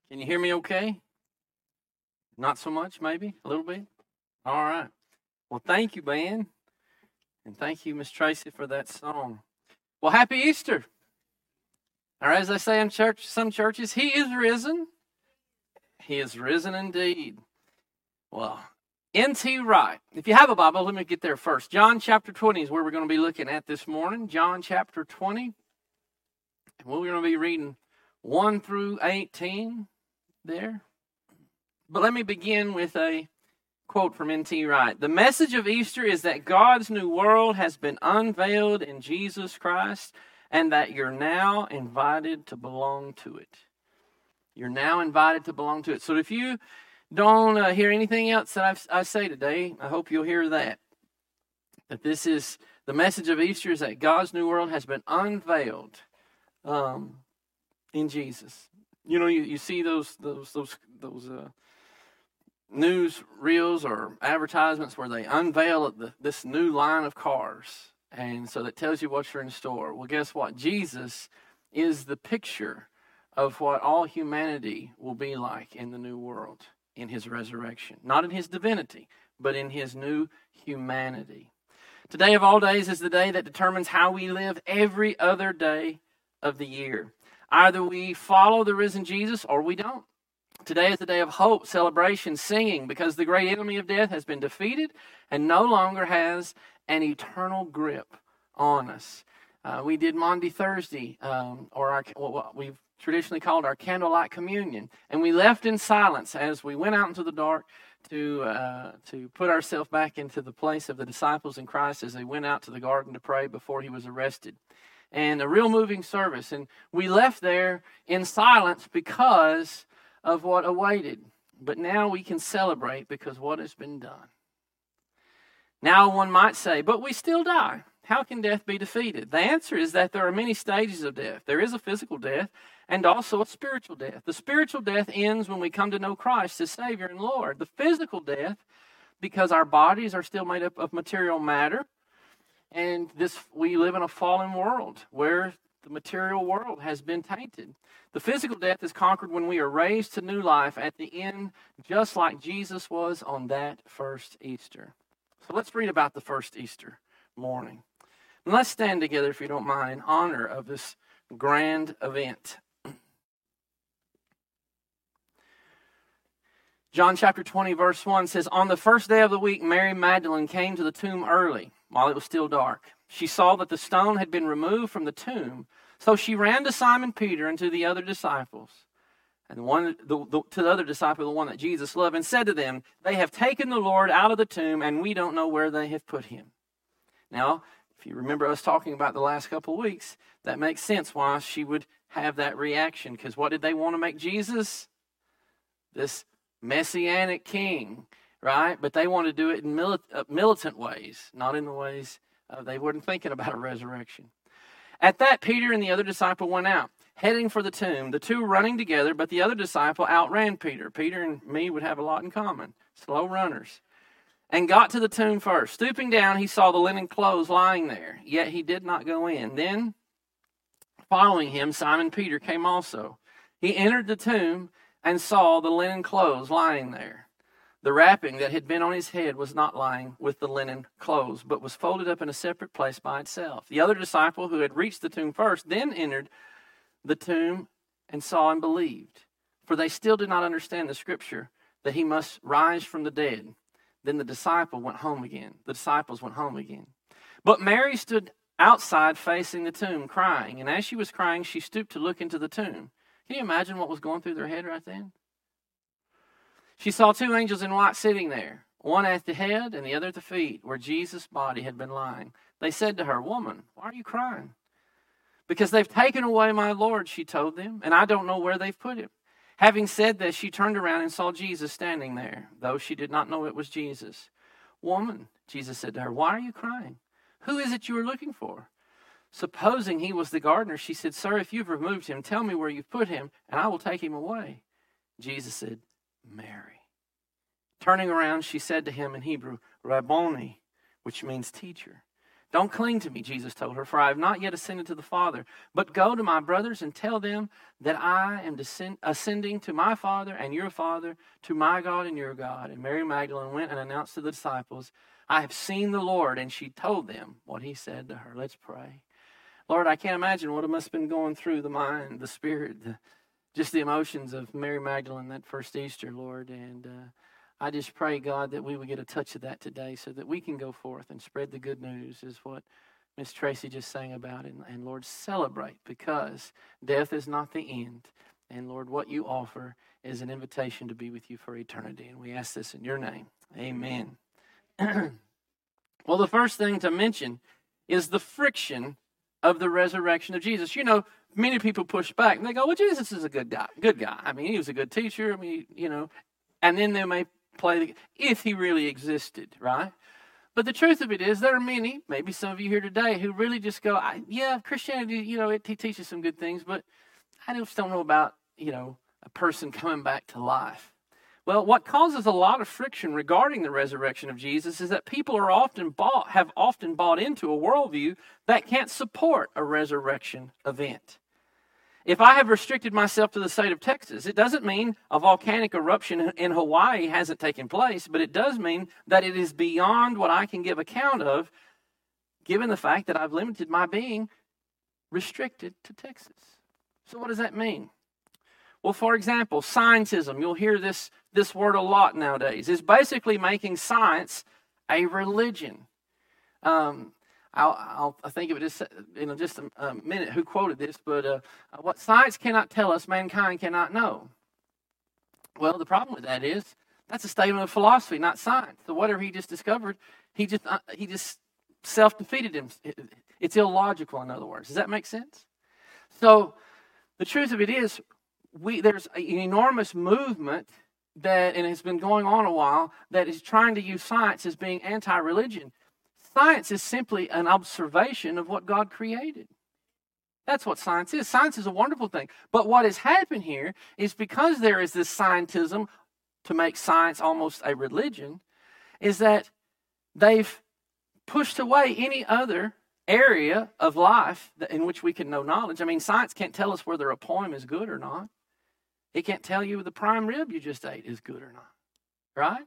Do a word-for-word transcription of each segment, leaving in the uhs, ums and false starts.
Can you hear me okay? Not so much, maybe? A little bit? All right. Well, thank you, band. And thank you, Miss Tracy, for that song. Well, happy Easter. Or as they say in church, some churches, He is risen. He is risen indeed. Well, N T Wright. If you have a Bible, let me get there first. John chapter twenty is where we're going to be looking at this morning. John chapter twenty. And we're going to be reading one through eighteen there. But let me begin with a quote from N T Wright. The message of Easter is that God's new world has been unveiled in Jesus Christ and that you're now invited to belong to it. You're now invited to belong to it. So if you don't uh, hear anything else that I've, I say today, I hope you'll hear that. That this is, the message of Easter is that God's new world has been unveiled um, in Jesus. You know, you, you see those, those, those, those, uh, news reels or advertisements where they unveil the, this new line of cars, and so that tells you what's in store. Well, guess what? Jesus is the picture of what all humanity will be like in the new world, in His resurrection. Not in His divinity, but in His new humanity. Today of all days is the day that determines how we live every other day of the year. Either we follow the risen Jesus or we don't. Today is the day of hope, celebration, singing, because the great enemy of death has been defeated and no longer has an eternal grip on us. Uh, we did Maundy Thursday, um, or our, what we've traditionally called our candlelight communion, and we left in silence as we went out into the dark to uh, to put ourselves back into the place of the disciples in Christ as they went out to the garden to pray before He was arrested. And a real moving service, and we left there in silence because of what awaited. But now we can celebrate because what has been done. Now one might say, but we still die. How can death be defeated? The answer is that there are many stages of death. There is a physical death and also a spiritual death. The spiritual death ends when we come to know Christ as Savior and Lord. The physical death, because our bodies are still made up of material matter, and this we live in a fallen world where the material world has been tainted. The physical death is conquered when we are raised to new life at the end, just like Jesus was on that first Easter. So let's read about the first Easter morning. And let's stand together, if you don't mind, in honor of this grand event. John chapter twenty, verse one says, On the first day of the week, Mary Magdalene came to the tomb early, while it was still dark. She saw that the stone had been removed from the tomb, so she ran to Simon Peter and to the other disciples, and the one the, the, to the other disciple, the one that Jesus loved, and said to them, They have taken the Lord out of the tomb, and we don't know where they have put Him. Now, if you remember us talking about the last couple of weeks, that makes sense why she would have that reaction, because what did they want to make Jesus? This messianic king, right? But they want to do it in milit- uh, militant ways, not in the ways uh, they weren't thinking about a resurrection. At that, Peter and the other disciple went out, heading for the tomb, the two running together, but the other disciple outran Peter. Peter and me would have a lot in common, slow runners, and got to the tomb first. Stooping down, he saw the linen clothes lying there, yet he did not go in. Then, following him, Simon Peter came also. He entered the tomb and saw the linen clothes lying there. The wrapping that had been on his head was not lying with the linen clothes, but was folded up in a separate place by itself. The other disciple who had reached the tomb first then entered the tomb and saw and believed. For they still did not understand the scripture that he must rise from the dead. Then the disciple went home again. The disciples went home again. But Mary stood outside facing the tomb, crying. And as she was crying, she stooped to look into the tomb. Can you imagine what was going through their head right then? She saw two angels in white sitting there, one at the head and the other at the feet, where Jesus' body had been lying. They said to her, Woman, why are you crying? Because they've taken away my Lord, she told them, and I don't know where they've put him. Having said this, she turned around and saw Jesus standing there, though she did not know it was Jesus. Woman, Jesus said to her, why are you crying? Who is it you are looking for? Supposing he was the gardener, she said, Sir, if you've removed him, tell me where you've put him, and I will take him away. Jesus said, Mary. Turning around, she said to him in Hebrew, Rabboni, which means teacher. Don't cling to me, Jesus told her, for I have not yet ascended to the Father. But go to my brothers and tell them that I am descend- ascending to my Father and your Father, to my God and your God. And Mary Magdalene went and announced to the disciples, I have seen the Lord. And she told them what he said to her. Let's pray. Lord, I can't imagine what it must have been going through the mind, the spirit, the, just the emotions of Mary Magdalene that first Easter, Lord. And uh, I just pray, God, that we would get a touch of that today so that we can go forth and spread the good news, is what Miss Tracy just sang about. And, and Lord, celebrate, because death is not the end. And Lord, what you offer is an invitation to be with you for eternity. And we ask this in your name. Amen. Well, the first thing to mention is the friction of the resurrection of Jesus. You know, many people push back and they go, well, Jesus is a good guy. Good guy. I mean, he was a good teacher. I mean, you know, and then they may play the, if he really existed, right? But the truth of it is, there are many, maybe some of you here today, who really just go, I, yeah, Christianity, you know, it, it teaches some good things, but I just don't know about, you know, a person coming back to life. Well, what causes a lot of friction regarding the resurrection of Jesus is that people are often bought, have often bought into a worldview that can't support a resurrection event. If I have restricted myself to the state of Texas, it doesn't mean a volcanic eruption in Hawaii hasn't taken place, but it does mean that it is beyond what I can give account of, given the fact that I've limited my being restricted to Texas. So what does that mean? Well, for example, scientism, you'll hear this, this word a lot nowadays, is basically making science a religion. Um, I'll, I'll think of it just in just a, a minute who quoted this, but uh, what science cannot tell us, mankind cannot know. Well, the problem with that is that's a statement of philosophy, not science. So whatever he just discovered, he just uh, he just self-defeated him. It's illogical, in other words. Does that make sense? So the truth of it is, we there's an enormous movement that, and it's been going on a while, that is trying to use science as being anti-religion. Science is simply an observation of what God created. That's what science is. Science is a wonderful thing. But what has happened here is, because there is this scientism to make science almost a religion, is that they've pushed away any other area of life in which we can know knowledge. I mean, science can't tell us whether a poem is good or not. It can't tell you the prime rib you just ate is good or not. Right?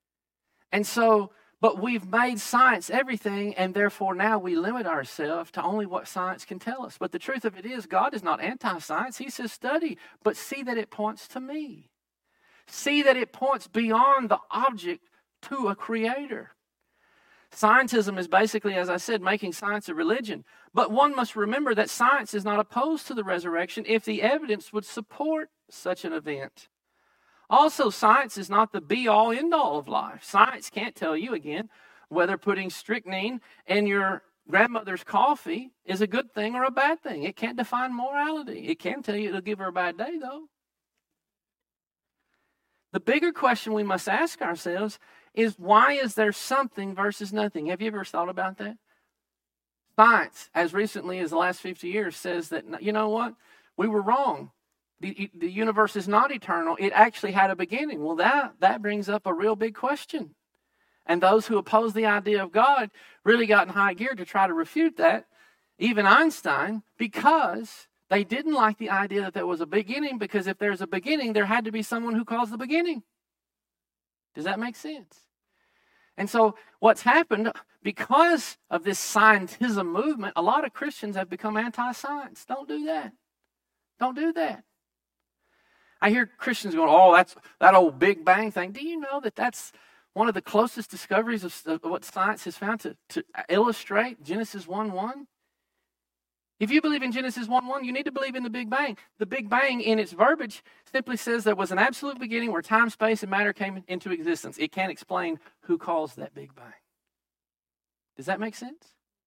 And so, but we've made science everything, and therefore now we limit ourselves to only what science can tell us. But the truth of it is, God is not anti-science. He says study, but see that it points to me. See that it points beyond the object to a creator. Scientism is basically, as I said, making science a religion. But one must remember that science is not opposed to the resurrection if the evidence would support such an event. Also, science is not the be-all, end-all of life. Science can't tell you, again, whether putting strychnine in your grandmother's coffee is a good thing or a bad thing. It can't define morality. It can tell you it'll give her a bad day, though. The bigger question we must ask ourselves is, why is there something versus nothing? Have you ever thought about that? Science, as recently as the last fifty years, says that, you know what? We were wrong. The, the universe is not eternal. It actually had a beginning. Well, that, that brings up a real big question. And those who oppose the idea of God really got in high gear to try to refute that. Even Einstein, because they didn't like the idea that there was a beginning, because if there's a beginning, there had to be someone who caused the beginning. Does that make sense? And so what's happened, because of this scientism movement, a lot of Christians have become anti-science. Don't do that. Don't do that. I hear Christians going, oh, that's that old Big Bang thing. Do you know that that's one of the closest discoveries of, of what science has found to, to illustrate Genesis one one? If you believe in Genesis one one, you need to believe in the Big Bang. The Big Bang, in its verbiage, simply says there was an absolute beginning where time, space, and matter came into existence. It can't explain who caused that Big Bang. Does that make sense?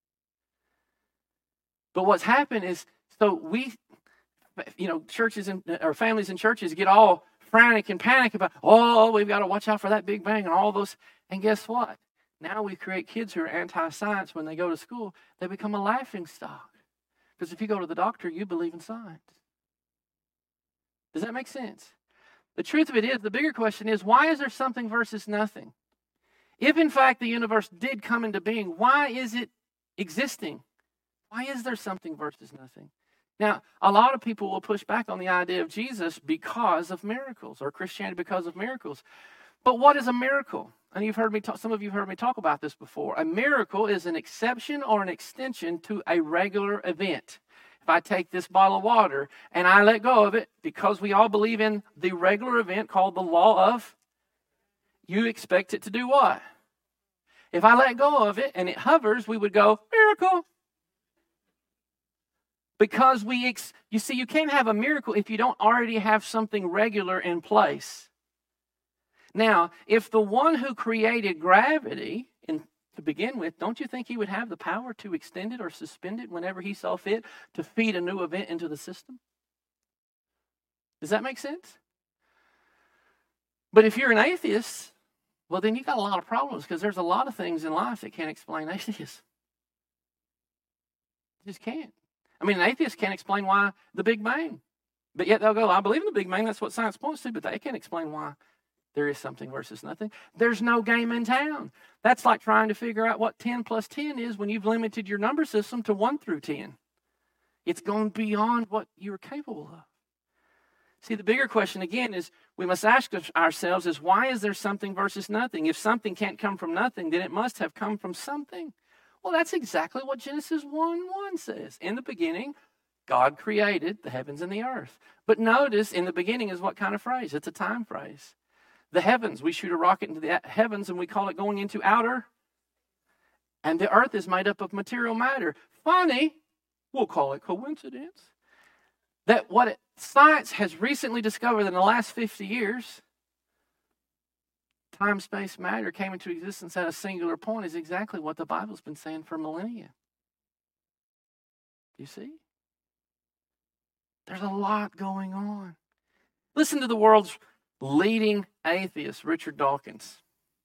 But what's happened is, so we... You know, churches and or families and churches get all frantic and panic about, oh, we've got to watch out for that Big Bang and all those. And guess what? Now we create kids who are anti-science. When they go to school, they become a laughing stock. Because if you go to the doctor, you believe in science. Does that make sense? The truth of it is, the bigger question is, why is there something versus nothing? If in fact the universe did come into being, why is it existing. Why is there something versus nothing? Now, a lot of people will push back on the idea of Jesus because of miracles, or Christianity because of miracles. But what is a miracle? And you've heard me talk, some of you have heard me talk about this before. A miracle is an exception or an extension to a regular event. If I take this bottle of water and I let go of it, because we all believe in the regular event called the law of, you expect it to do what? If I let go of it and it hovers, we would go, miracle. Because we, ex- you see, you can't have a miracle if you don't already have something regular in place. Now, if the one who created gravity in, to begin with, don't you think he would have the power to extend it or suspend it whenever he saw fit to feed a new event into the system? Does that make sense? But if you're an atheist, well, then you got a lot of problems, because there's a lot of things in life that can't explain atheists. You just can't. I mean, an atheist can't explain why the Big Bang. But yet they'll go, I believe in the Big Bang, that's what science points to, but they can't explain why there is something versus nothing. There's no game in town. That's like trying to figure out what ten plus ten is when you've limited your number system to one through ten. It's gone beyond what you're capable of. See, the bigger question, again, is we must ask ourselves is, why is there something versus nothing? If something can't come from nothing, then it must have come from something. Well, that's exactly what Genesis one one says. In the beginning, God created the heavens and the earth. But notice, in the beginning is what kind of phrase? It's a time phrase. The heavens, we shoot a rocket into the heavens and we call it going into outer. And the earth is made up of material matter. Funny, we'll call it coincidence, that what it, science has recently discovered in the last fifty years, time, space, matter came into existence at a singular point, is exactly what the Bible's been saying for millennia. You see? There's a lot going on. Listen to the world's leading atheist, Richard Dawkins.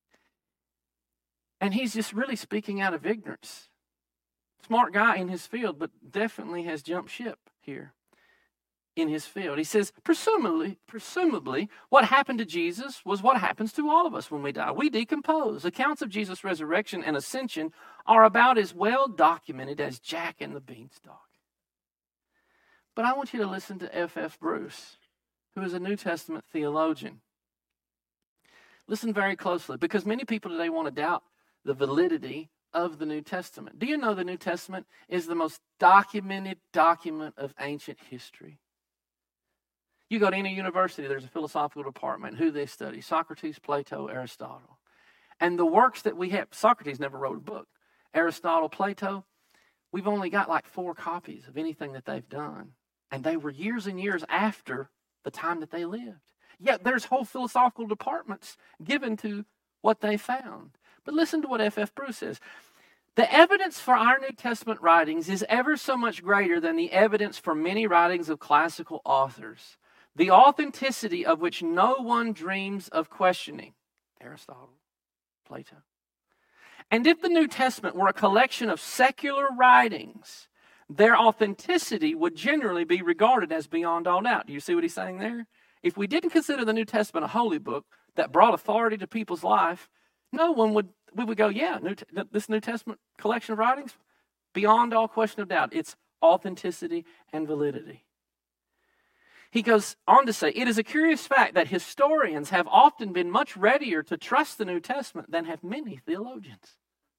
And he's just really speaking out of ignorance. Smart guy in his field, but definitely has jumped ship here in his field. He says, presumably, presumably, what happened to Jesus was what happens to all of us when we die. We decompose. Accounts of Jesus' resurrection and ascension are about as well documented as Jack and the Beanstalk. But I want you to listen to F F Bruce, who is a New Testament theologian. Listen very closely, because many people today want to doubt the validity of the New Testament. Do you know the New Testament is the most documented document of ancient history? You go to any university, there's a philosophical department. Who they study? Socrates, Plato, Aristotle. And the works that we have, Socrates never wrote a book. Aristotle, Plato, we've only got like four copies of anything that they've done. And they were years and years after the time that they lived. Yet there's whole philosophical departments given to what they found. But listen to what F F Bruce says. The evidence for our New Testament writings is ever so much greater than the evidence for many writings of classical authors, the authenticity of which no one dreams of questioning. Aristotle, Plato. And if the New Testament were a collection of secular writings, their authenticity would generally be regarded as beyond all doubt. Do you see what he's saying there? If we didn't consider the New Testament a holy book that brought authority to people's life, no one would, we would go, yeah, New, this New Testament collection of writings, beyond all question of doubt, its authenticity and validity. He goes on to say, it is a curious fact that historians have often been much readier to trust the New Testament than have many theologians.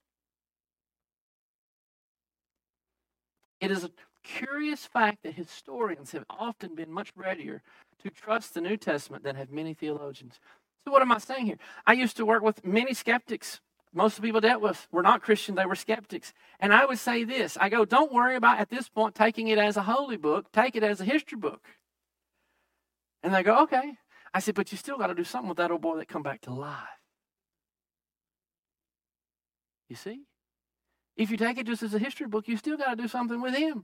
It is a curious fact that historians have often been much readier to trust the New Testament than have many theologians. So what am I saying here? I used to work with many skeptics. Most of the people I dealt with were not Christian, they were skeptics. And I would say this, I go, don't worry about at this point taking it as a holy book, take it as a history book. And they go, okay. I said, but you still got to do something with that old boy that come back to life. You see? If you take it just as a history book, you still got to do something with him.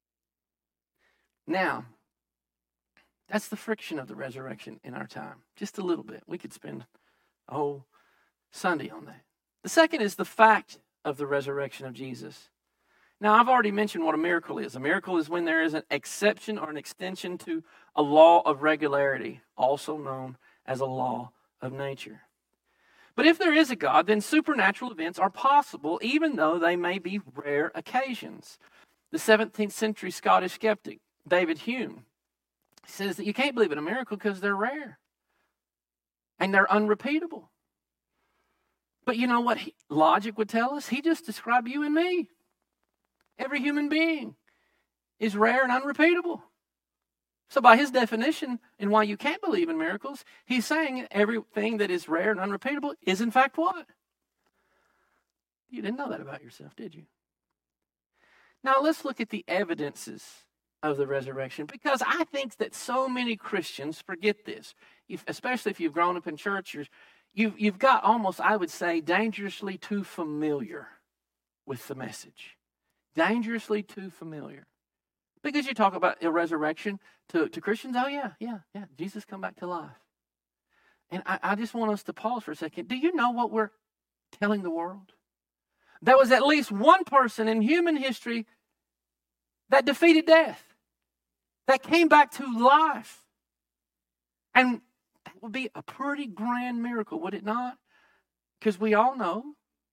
Now, that's the friction of the resurrection in our time. Just a little bit. We could spend a whole Sunday on that. The second is the fact of the resurrection of Jesus. Now, I've already mentioned what a miracle is. A miracle is when there is an exception or an extension to a law of regularity, also known as a law of nature. But if there is a God, then supernatural events are possible, even though they may be rare occasions. The seventeenth century Scottish skeptic, David Hume, says that you can't believe in a miracle because they're rare and they're unrepeatable. But you know what he, logic would tell us? He just described you and me. Every human being is rare and unrepeatable. So by his definition, and why you can't believe in miracles, he's saying everything that is rare and unrepeatable is in fact what? You didn't know that about yourself, did you? Now let's look at the evidences of the resurrection, because I think that so many Christians forget this, if, especially if you've grown up in church. You're, you've, you've got almost, I would say, dangerously too familiar with the message. Dangerously too familiar. Because you talk about a resurrection to, to Christians, oh yeah, yeah, yeah, Jesus come back to life. And I, I just want us to pause for a second. Do you know what we're telling the world? There was at least one person in human history that defeated death, that came back to life. And that would be a pretty grand miracle, would it not? Because we all know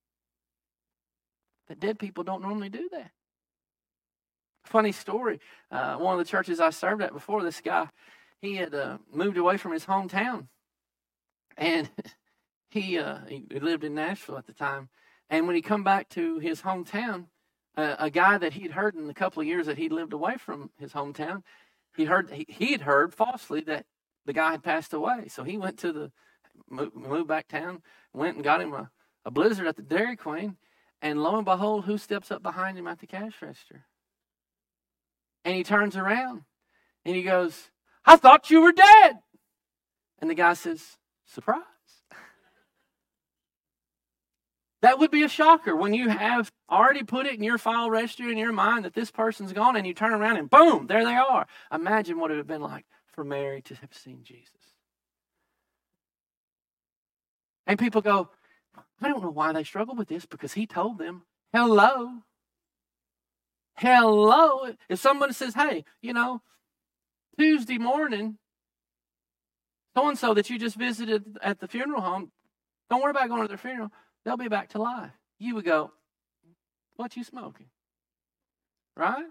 that dead people don't normally do that. Funny story. Uh, one of the churches I served at before, this guy, he had uh, moved away from his hometown. And he, uh, he lived in Nashville at the time. And when he come back to his hometown, uh, a guy that he'd heard in the couple of years that he'd lived away from his hometown, he heard he he'd heard falsely that the guy had passed away. So he went to the moved, moved back town, went and got him a, a Blizzard at the Dairy Queen, and lo and behold, who steps up behind him at the cash register? And he turns around and he goes, "I thought you were dead." And the guy says, "Surprise." That would be a shocker when you have already put it in your file register in your mind that this person's gone, and you turn around and boom, there they are. Imagine what it would have been like for Mary to have seen Jesus. And people go, I don't know why they struggle with this, because he told them, hello. Hello. If someone says, hey, you know, Tuesday morning, so-and-so that you just visited at the funeral home, don't worry about going to their funeral. They'll be back to life. You would go, what you smoking? Right?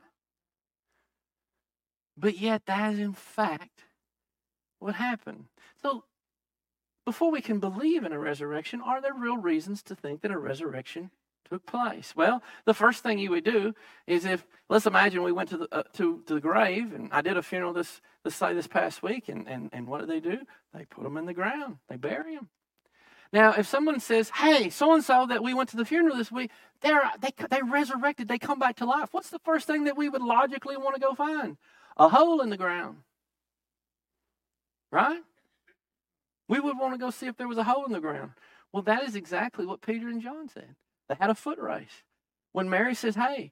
But yet that is in fact what happened. So before we can believe in a resurrection, are there real reasons to think that a resurrection took place? Well, the first thing you would do is, if, let's imagine we went to the uh, to, to the grave, and I did a funeral this this say this past week, and, and, and what do they do? They put them in the ground. They bury them. Now, if someone says, hey, so-and-so that we went to the funeral this week, they're, they they resurrected, they come back to life. What's the first thing that we would logically want to go find? A hole in the ground. Right? We would want to go see if there was a hole in the ground. Well, that is exactly what Peter and John said. They had a foot race. When Mary says, hey,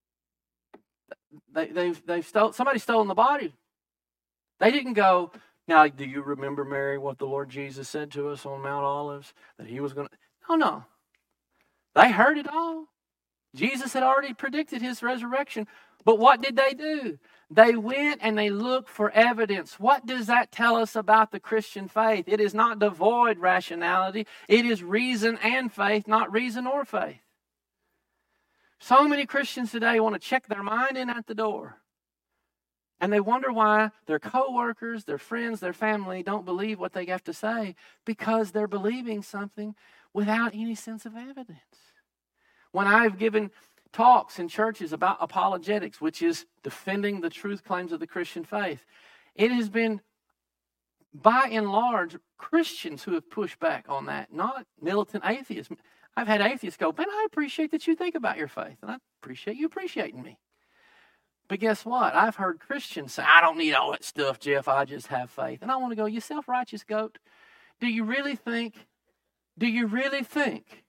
they, they've, they've stole, somebody stolen the body. They didn't go, now, do you remember, Mary, what the Lord Jesus said to us on Mount Olives? That he was going to... No, no. They heard it all. Jesus had already predicted his resurrection. But what did they do? They went and they looked for evidence. What does that tell us about the Christian faith? It is not devoid rationality. It is reason and faith, not reason or faith. So many Christians today want to check their mind in at the door. And they wonder why their coworkers, their friends, their family don't believe what they have to say, because they're believing something without any sense of evidence. When I've given talks in churches about apologetics, which is defending the truth claims of the Christian faith, it has been, by and large, Christians who have pushed back on that, not militant atheists. I've had atheists go, man, I appreciate that you think about your faith, and I appreciate you appreciating me. But guess what? I've heard Christians say, I don't need all that stuff, Jeff. I just have faith. And I want to go, you self-righteous goat. Do you really think, do you really think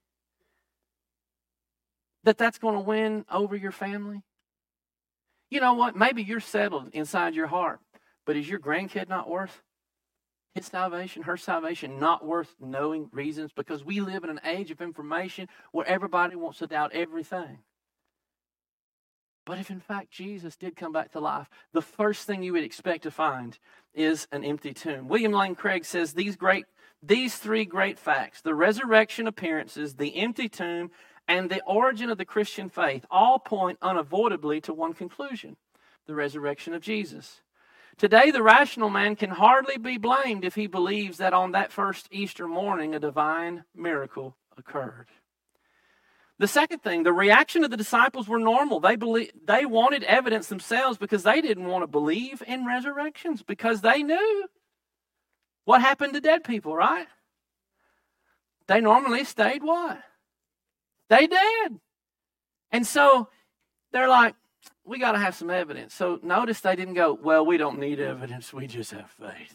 that that's going to win over your family? You know what? Maybe you're settled inside your heart. But is your grandkid not worth his salvation, her salvation, not worth knowing reasons? Because we live in an age of information where everybody wants to doubt everything. But if in fact Jesus did come back to life, the first thing you would expect to find is an empty tomb. William Lane Craig says these great these three great facts, the resurrection appearances, the empty tomb, and the origin of the Christian faith, all point unavoidably to one conclusion: the resurrection of Jesus. Today, the rational man can hardly be blamed if he believes that on that first Easter morning a divine miracle occurred. The second thing, the reaction of the disciples were normal. They believe, they wanted evidence themselves because they didn't want to believe in resurrections, because they knew what happened to dead people, right? They normally stayed what? They dead. And so they're like, we got to have some evidence. So notice they didn't go, well, we don't need evidence, we just have faith.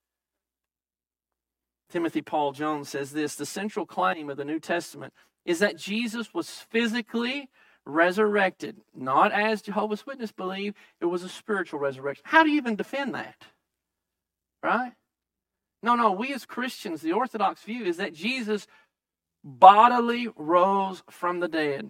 Timothy Paul Jones says this: the central claim of the New Testament is that Jesus was physically resurrected, not as Jehovah's Witnesses believe, it was a spiritual resurrection. How do you even defend that? Right? No, no, we as Christians, the Orthodox view is that Jesus bodily rose from the dead.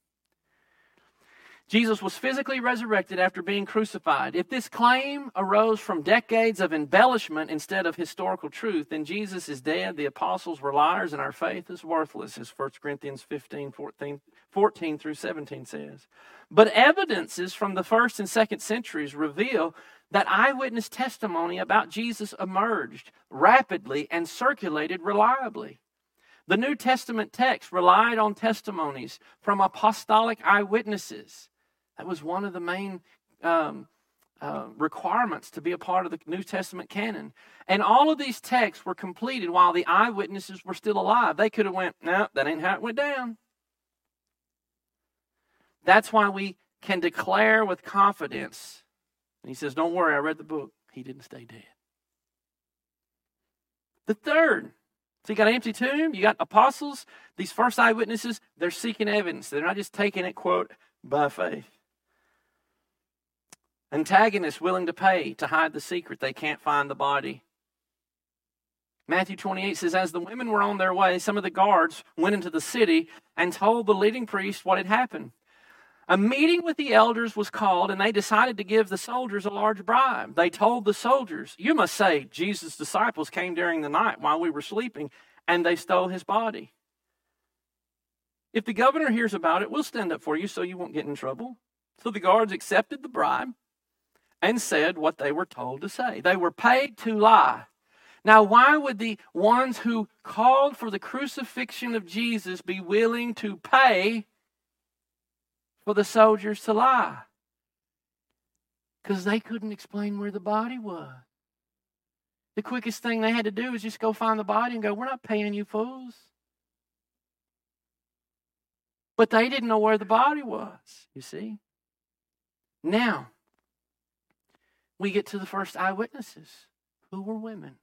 Jesus was physically resurrected after being crucified. If this claim arose from decades of embellishment instead of historical truth, then Jesus is dead, the apostles were liars, and our faith is worthless, as First Corinthians fifteen, fourteen, fourteen through seventeen says. But evidences from the first and second centuries reveal that eyewitness testimony about Jesus emerged rapidly and circulated reliably. The New Testament text relied on testimonies from apostolic eyewitnesses. That was one of the main um, uh, requirements to be a part of the New Testament canon. And all of these texts were completed while the eyewitnesses were still alive. They could have went, no, that ain't how it went down. That's why we can declare with confidence. And he says, don't worry, I read the book. He didn't stay dead. The third, so you got an empty tomb, you got apostles, these first eyewitnesses, they're seeking evidence. They're not just taking it, quote, by faith. Antagonists willing to pay to hide the secret. They can't find the body. Matthew twenty-eight says, as the women were on their way, some of the guards went into the city and told the leading priest what had happened. A meeting with the elders was called, and they decided to give the soldiers a large bribe. They told the soldiers, you must say, Jesus' disciples came during the night while we were sleeping, and they stole his body. If the governor hears about it, we'll stand up for you so you won't get in trouble. So the guards accepted the bribe and said what they were told to say. They were paid to lie. Now, why would the ones who called for the crucifixion of Jesus be willing to pay for the soldiers to lie? Because they couldn't explain where the body was. The quickest thing they had to do was just go find the body and go, we're not paying you fools. But they didn't know where the body was, you see. Now, we get to the first eyewitnesses, who were women.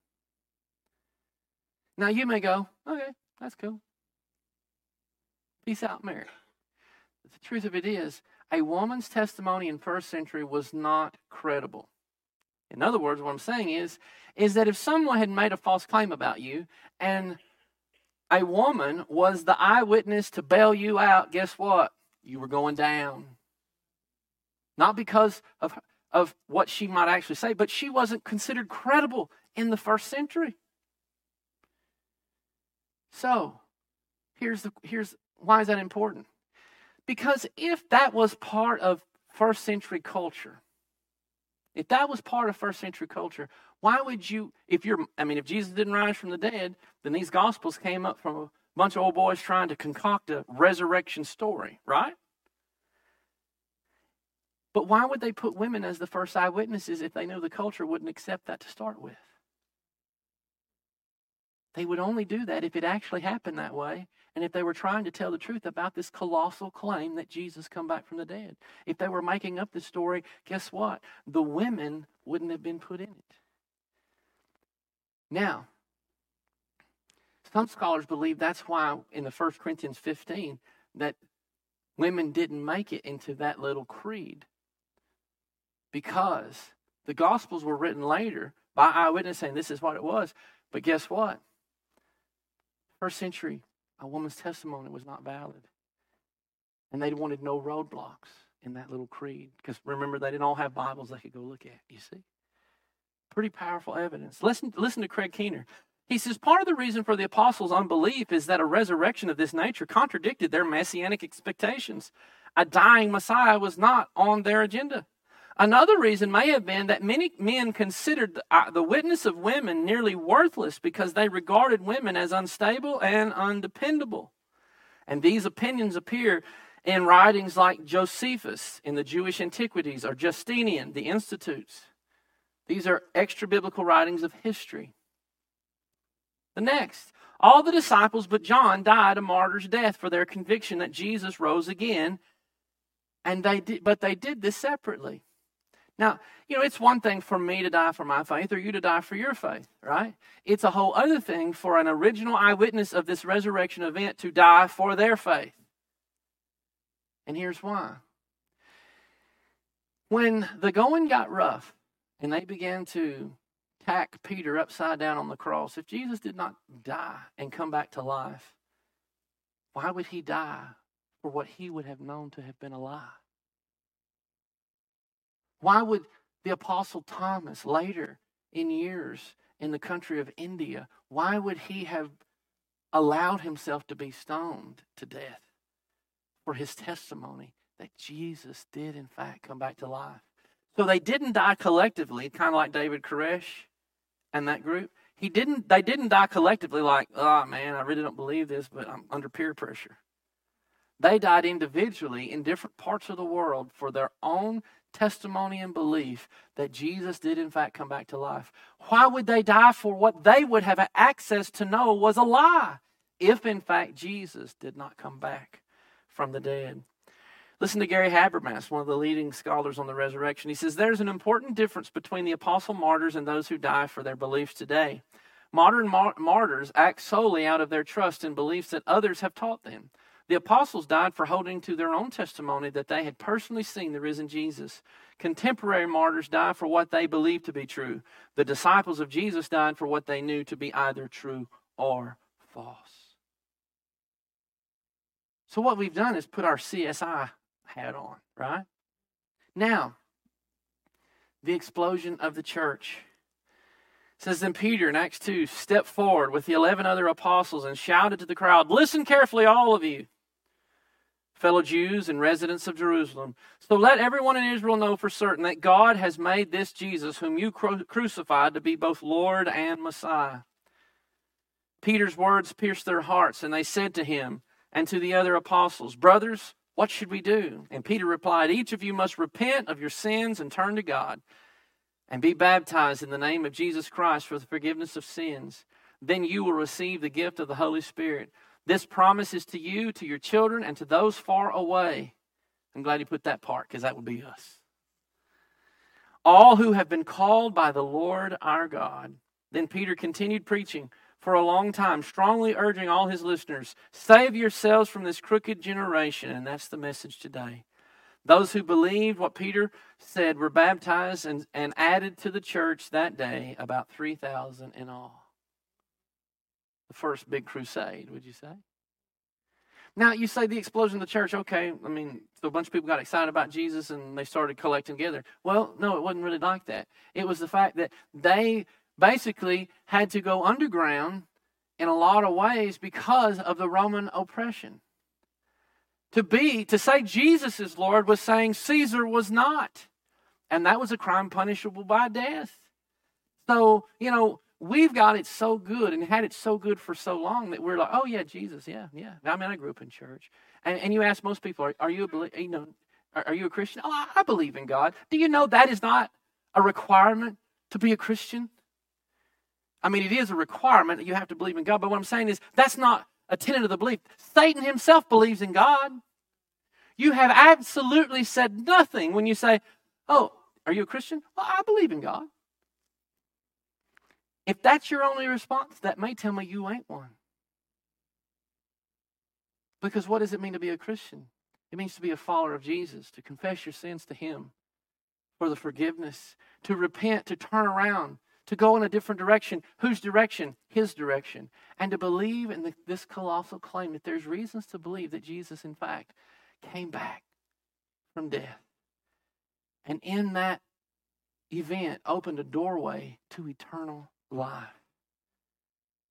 Now, you may go, okay, that's cool. Peace out, Mary. But the truth of it is, a woman's testimony in first century was not credible. In other words, what I'm saying is, is that if someone had made a false claim about you and a woman was the eyewitness to bail you out, guess what? You were going down. Not because of, of what she might actually say, but she wasn't considered credible in the first century. So, here's the here's why is that important? Because if that was part of first century culture, if that was part of first century culture, why would you, if you're, I mean, if Jesus didn't rise from the dead, then these Gospels came up from a bunch of old boys trying to concoct a resurrection story, right? But why would they put women as the first eyewitnesses if they knew the culture wouldn't accept that to start with? They would only do that if it actually happened that way, and if they were trying to tell the truth about this colossal claim that Jesus come back from the dead. If they were making up this story, guess what? The women wouldn't have been put in it. Now, some scholars believe that's why in the First Corinthians fifteen that women didn't make it into that little creed. Because the Gospels were written later by eyewitnesses saying this is what it was. But guess what? First century, a woman's testimony was not valid. And they wanted no roadblocks in that little creed. Because remember, they didn't all have Bibles they could go look at, you see. Pretty powerful evidence. Listen, listen to Craig Keener. He says part of the reason for the apostles' unbelief is that a resurrection of this nature contradicted their messianic expectations. A dying Messiah was not on their agenda. Another reason may have been that many men considered the, uh, the witness of women nearly worthless because they regarded women as unstable and undependable. And these opinions appear in writings like Josephus in the Jewish Antiquities or Justinian, the Institutes. These are extra-biblical writings of history. The next, all the disciples but John died a martyr's death for their conviction that Jesus rose again, and they did, but they did this separately. Now, you know, it's one thing for me to die for my faith or you to die for your faith, right? It's a whole other thing for an original eyewitness of this resurrection event to die for their faith. And here's why. When the going got rough and they began to tack Peter upside down on the cross, if Jesus did not die and come back to life, why would he die for what he would have known to have been a lie? Why would the Apostle Thomas later in years in the country of India, why would he have allowed himself to be stoned to death for his testimony that Jesus did in fact come back to life? So they didn't die collectively, kind of like David Koresh and that group. He didn't. They didn't die collectively like, oh man, I really don't believe this, but I'm under peer pressure. They died individually in different parts of the world for their own testimony and belief that Jesus did in fact come back to life. Why would they die for what they would have access to know was a lie if in fact Jesus did not come back from the dead? Listen to Gary Habermas, one of the leading scholars on the resurrection. He says, there's an important difference between the apostle martyrs and those who die for their beliefs today. Modern mar- martyrs act solely out of their trust in beliefs that others have taught them. The apostles died for holding to their own testimony that they had personally seen the risen Jesus. Contemporary martyrs die for what they believed to be true. The disciples of Jesus died for what they knew to be either true or false. So what we've done is put our C S I hat on, right? Now, the explosion of the church. It says, then Peter in Acts two stepped forward with the eleven other apostles and shouted to the crowd, listen carefully, all of you, fellow Jews and residents of Jerusalem. So let everyone in Israel know for certain that God has made this Jesus, whom you cru- crucified, to be both Lord and Messiah. Peter's words pierced their hearts, and they said to him and to the other apostles, brothers, what should we do? And Peter replied, each of you must repent of your sins and turn to God and be baptized in the name of Jesus Christ for the forgiveness of sins. Then you will receive the gift of the Holy Spirit. This promise is to you, to your children, and to those far away. I'm glad you put that part, because that would be us. All who have been called by the Lord our God. Then Peter continued preaching for a long time, strongly urging all his listeners, save yourselves from this crooked generation. And that's the message today. Those who believed what Peter said were baptized and, and added to the church that day, about three thousand in all. The first big crusade, would you say? Now, you say the explosion of the church, okay, I mean, so a bunch of people got excited about Jesus and they started collecting together. Well, no, it wasn't really like that. It was the fact that they basically had to go underground in a lot of ways because of the Roman oppression. To be, to say Jesus is Lord was saying Caesar was not. And that was a crime punishable by death. So, you know, we've got it so good and had it so good for so long that we're like, oh yeah, Jesus, yeah, yeah. I mean, I grew up in church. And, and you ask most people, are, are you a you know, are, are you a Christian? Oh, I, I believe in God. Do you know that is not a requirement to be a Christian? I mean, it is a requirement that you have to believe in God. But what I'm saying is that's not a tenet of the belief. Satan himself believes in God. You have absolutely said nothing when you say, oh, are you a Christian? Well, I believe in God. If that's your only response, that may tell me you ain't one. Because what does it mean to be a Christian? It means to be a follower of Jesus, to confess your sins to Him for the forgiveness, to repent, to turn around, to go in a different direction. Whose direction? His direction. And to believe in the, this colossal claim that there's reasons to believe that Jesus, in fact, came back from death. And in that event, opened a doorway to eternal life.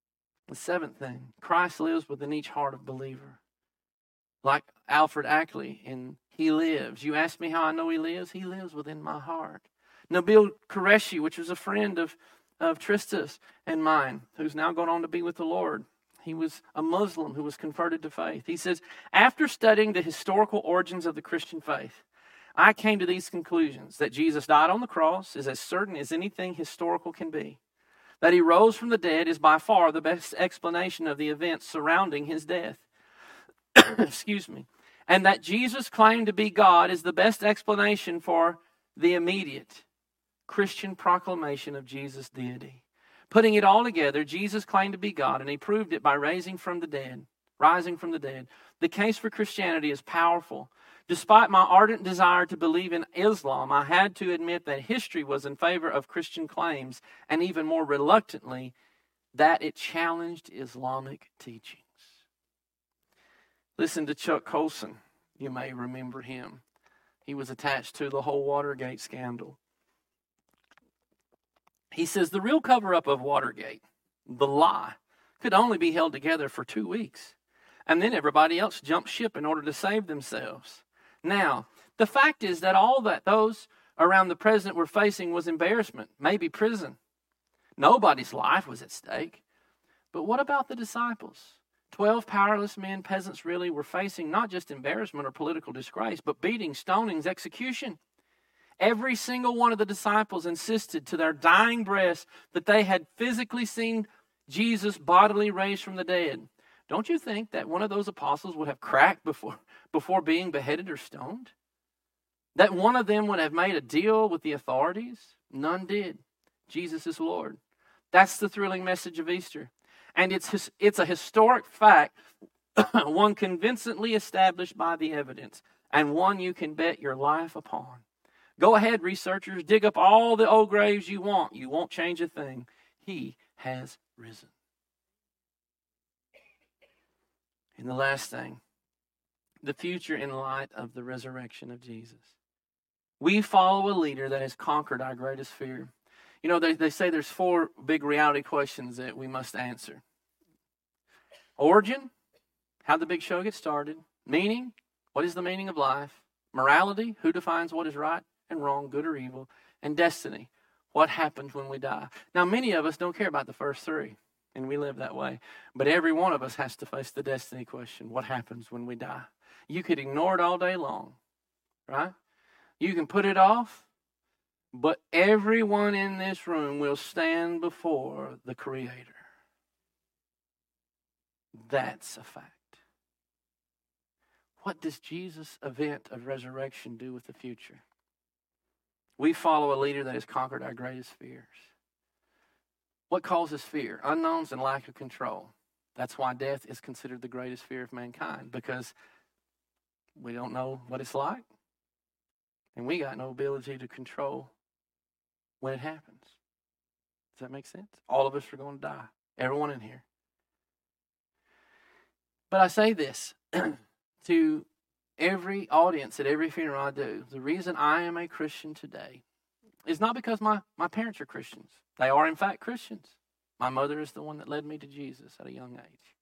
The seventh thing, Christ lives within each heart of believer. Like Alfred Ackley in He Lives. You ask me how I know He lives? He lives within my heart. Nabil Qureshi, which was a friend of, of Trista's and mine, who's now gone on to be with the Lord. He was a Muslim who was converted to faith. He says, after studying the historical origins of the Christian faith, I came to these conclusions: that Jesus died on the cross is as certain as anything historical can be. That He rose from the dead is by far the best explanation of the events surrounding His death. Excuse me. And that Jesus claimed to be God is the best explanation for the immediate Christian proclamation of Jesus' deity. Putting it all together, Jesus claimed to be God, and He proved it by raising from the dead, rising from the dead. The case for Christianity is powerful. Despite my ardent desire to believe in Islam, I had to admit that history was in favor of Christian claims, and even more reluctantly, that it challenged Islamic teachings. Listen to Chuck Colson. You may remember him. He was attached to the whole Watergate scandal. He says the real cover-up of Watergate, the lie, could only be held together for two weeks. And then everybody else jumped ship in order to save themselves. Now, the fact is that all that those around the president were facing was embarrassment, maybe prison. Nobody's life was at stake. But what about the disciples? Twelve powerless men, peasants really, were facing not just embarrassment or political disgrace, but beating, stonings, execution. Every single one of the disciples insisted to their dying breaths that they had physically seen Jesus bodily raised from the dead. Don't you think that one of those apostles would have cracked before, before being beheaded or stoned? That one of them would have made a deal with the authorities? None did. Jesus is Lord. That's the thrilling message of Easter. And it's, it's a historic fact, one convincingly established by the evidence, and one you can bet your life upon. Go ahead, researchers, dig up all the old graves you want. You won't change a thing. He has risen. And the last thing, the future in light of the resurrection of Jesus. We follow a leader that has conquered our greatest fear. You know, they, they say there's four big reality questions that we must answer. Origin, how the big show get started. Meaning, what is the meaning of life? Morality, who defines what is right and wrong, good or evil. And destiny, what happens when we die. Now, many of us don't care about the first three, and we live that way. But every one of us has to face the destiny question. What happens when we die? You could ignore it all day long, right? You can put it off, but everyone in this room will stand before the Creator. That's a fact. What does Jesus' event of resurrection do with the future? We follow a leader that has conquered our greatest fears. What causes fear? Unknowns and lack of control. That's why death is considered the greatest fear of mankind, because we don't know what it's like, and we got no ability to control when it happens. Does that make sense? All of us are going to die. Everyone in here. But I say this to every audience at every funeral I do. The reason I am a Christian today is not because my, my parents are Christians. They are, in fact, Christians. My mother is the one that led me to Jesus at a young age.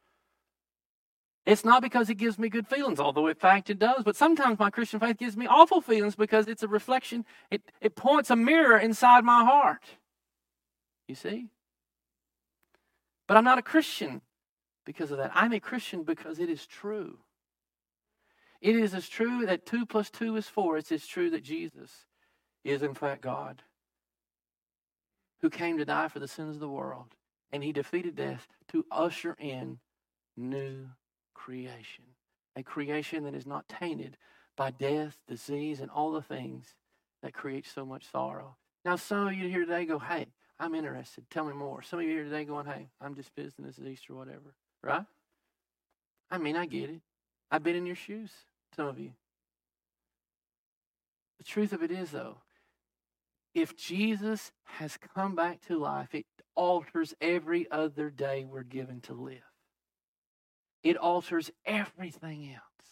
It's not because it gives me good feelings, although in fact it does. But sometimes my Christian faith gives me awful feelings because it's a reflection. It, it points a mirror inside my heart. You see? But I'm not a Christian because of that. I'm a Christian because it is true. It is as true that two plus two is four. It's as true that Jesus is in fact God, who came to die for the sins of the world. And He defeated death to usher in new creation. A creation that is not tainted by death, disease, and all the things that create so much sorrow. Now, some of you here today go, hey, I'm interested. Tell me more. Some of you here today going, hey, I'm just visiting. This is Easter, whatever. Right? I mean, I get it. I've been in your shoes, some of you. The truth of it is, though, if Jesus has come back to life, it alters every other day we're given to live. It alters everything else.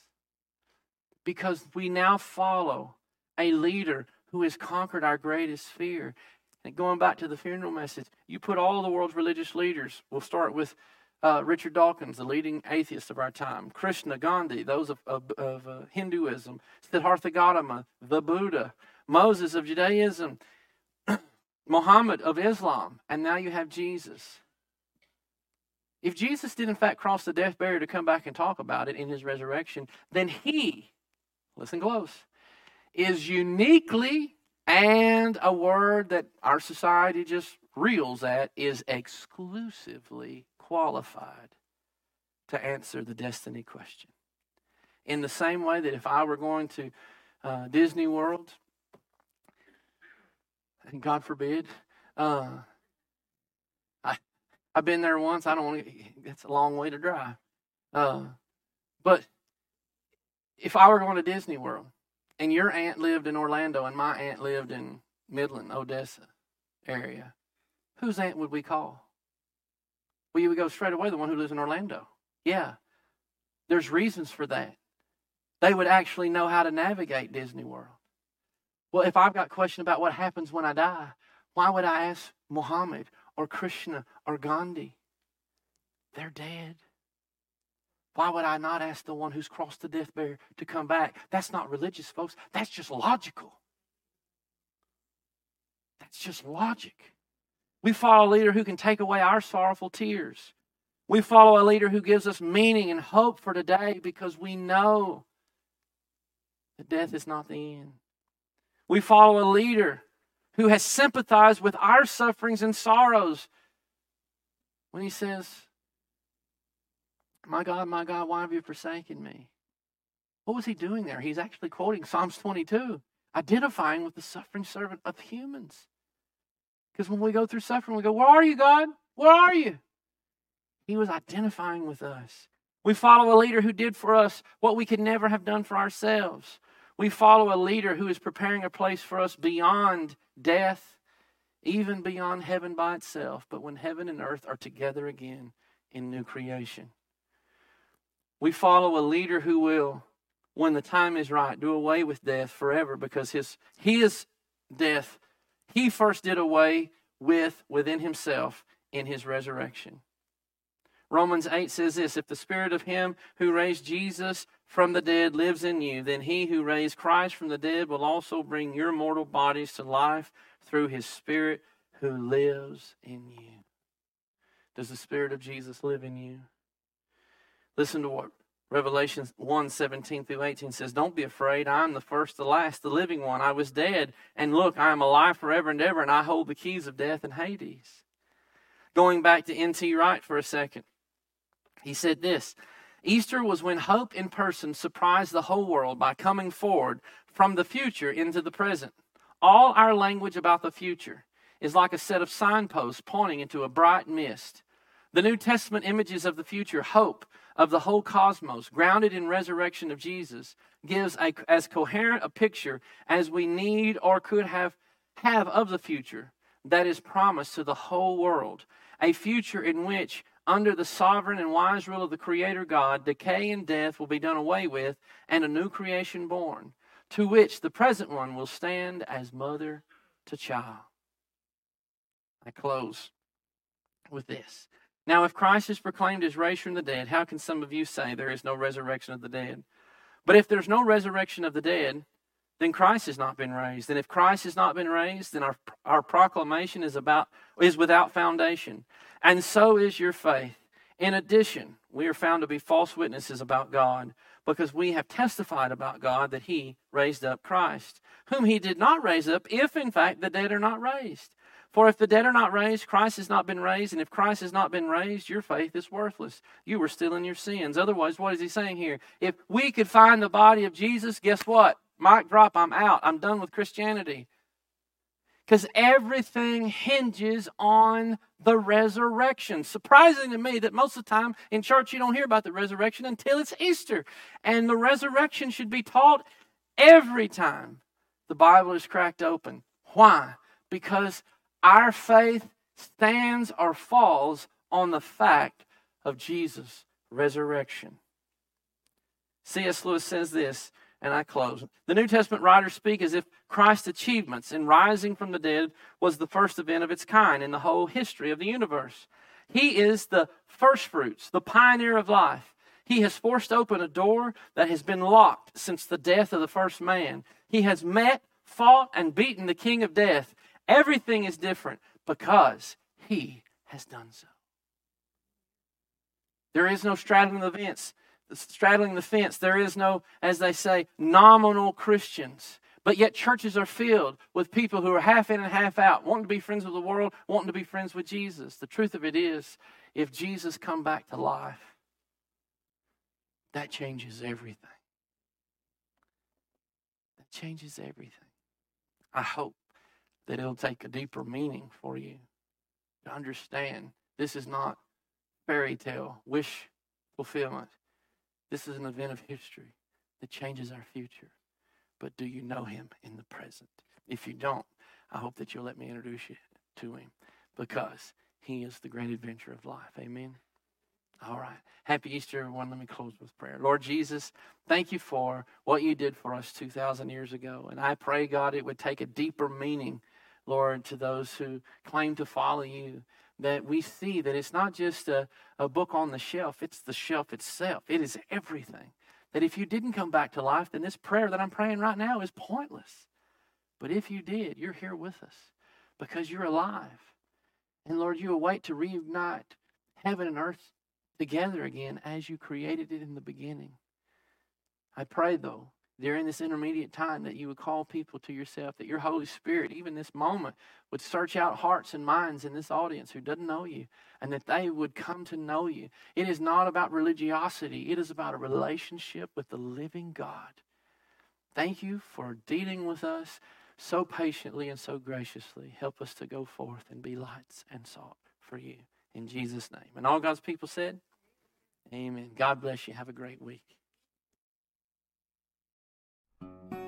Because we now follow a leader who has conquered our greatest fear. And going back to the funeral message, you put all the world's religious leaders, we'll start with uh, Richard Dawkins, the leading atheist of our time, Krishna, Gandhi, those of, of, of uh, Hinduism, Siddhartha Gautama, the Buddha, Moses of Judaism, Muhammad of Islam, and now you have Jesus. If Jesus did in fact cross the death barrier to come back and talk about it in his resurrection, then he, listen close, is uniquely, and a word that our society just reels at, is exclusively qualified to answer the destiny question. In the same way that if I were going to uh, Disney World, and God forbid, uh, I, I've been there once. I don't want to, it's a long way to drive. Uh, but if I were going to Disney World, and your aunt lived in Orlando, and my aunt lived in Midland, Odessa area, whose aunt would we call? Well, you would go straight away, the one who lives in Orlando. Yeah, there's reasons for that. They would actually know how to navigate Disney World. Well, if I've got a question about what happens when I die, why would I ask Muhammad or Krishna or Gandhi? They're dead. Why would I not ask the one who's crossed the death barrier to come back? That's not religious, folks. That's just logical. That's just logic. We follow a leader who can take away our sorrowful tears. We follow a leader who gives us meaning and hope for today because we know that death is not the end. We follow a leader who has sympathized with our sufferings and sorrows when he says, "My God, my God, why have you forsaken me?" What was he doing there? He's actually quoting Psalms twenty-two, identifying with the suffering servant of humans. Because when we go through suffering, we go, "Where are you, God? Where are you?" He was identifying with us. We follow a leader who did for us what we could never have done for ourselves. We follow a leader who is preparing a place for us beyond death, even beyond heaven by itself, but when heaven and earth are together again in new creation. We follow a leader who will, when the time is right, do away with death forever because his, his death, he first did away with within himself in his resurrection. Romans eight says this, "If the spirit of him who raised Jesus from the dead lives in you, then he who raised Christ from the dead will also bring your mortal bodies to life through his spirit who lives in you." Does the spirit of Jesus live in you? Listen to what Revelation one, seventeen through eighteen says. "Don't be afraid. I am the first, the last, the living one. I was dead, and look, I am alive forever and ever, and I hold the keys of death and Hades." Going back to N T Wright for a second, he said this, "Easter was when hope in person surprised the whole world by coming forward from the future into the present. All our language about the future is like a set of signposts pointing into a bright mist. The New Testament images of the future, hope of the whole cosmos, grounded in resurrection of Jesus, gives a, as coherent a picture as we need or could have, have of the future that is promised to the whole world. A future in which, under the sovereign and wise rule of the Creator God, decay and death will be done away with, and a new creation born, to which the present one will stand as mother to child." I close with this. "Now, if Christ is proclaimed as raised from the dead, how can some of you say there is no resurrection of the dead? But if there's no resurrection of the dead, then Christ has not been raised. And if Christ has not been raised, then our, our proclamation is about is without foundation. And so is your faith. In addition, we are found to be false witnesses about God, because we have testified about God that he raised up Christ, whom he did not raise up, if in fact the dead are not raised. For if the dead are not raised, Christ has not been raised. And if Christ has not been raised, your faith is worthless. You were still in your sins." Otherwise, what is he saying here? If we could find the body of Jesus, guess what? Mic drop, I'm out. I'm done with Christianity. Because everything hinges on the resurrection. Surprising to me that most of the time in church you don't hear about the resurrection until it's Easter. And the resurrection should be taught every time the Bible is cracked open. Why? Because our faith stands or falls on the fact of Jesus' resurrection. C S Lewis says this, and I close. The New Testament writers speak as if Christ's achievements in rising from the dead was the first event of its kind in the whole history of the universe. He is the first fruits, the pioneer of life. He has forced open a door that has been locked since the death of the first man. He has met, fought, and beaten the king of death. Everything is different because he has done so. There is no straddling the fence. Straddling the fence. There is no, as they say, nominal Christians. But yet churches are filled with people who are half in and half out, wanting to be friends with the world, wanting to be friends with Jesus. The truth of it is, if Jesus come back to life, that changes everything. That changes everything. I hope that it'll take a deeper meaning for you to understand this is not fairy tale, wish fulfillment. This is an event of history that changes our future. But do you know him in the present? If you don't, I hope that you'll let me introduce you to him, because he is the great adventure of life. Amen? All right. Happy Easter, everyone. Let me close with prayer. Lord Jesus, thank you for what you did for us two thousand years ago. And I pray, God, it would take a deeper meaning, Lord, to those who claim to follow you, that we see that it's not just a, a book on the shelf, it's the shelf itself. It is everything. That if you didn't come back to life, then this prayer that I'm praying right now is pointless. But if you did, you're here with us because you're alive. And Lord, you await to reunite heaven and earth together again as you created it in the beginning. I pray, though, during this intermediate time that you would call people to yourself, that your Holy Spirit, even this moment, would search out hearts and minds in this audience who doesn't know you, and that they would come to know you. It is not about religiosity. It is about a relationship with the living God. Thank you for dealing with us so patiently and so graciously. Help us to go forth and be lights and salt for you. In Jesus' name. And all God's people said, amen. God bless you. Have a great week.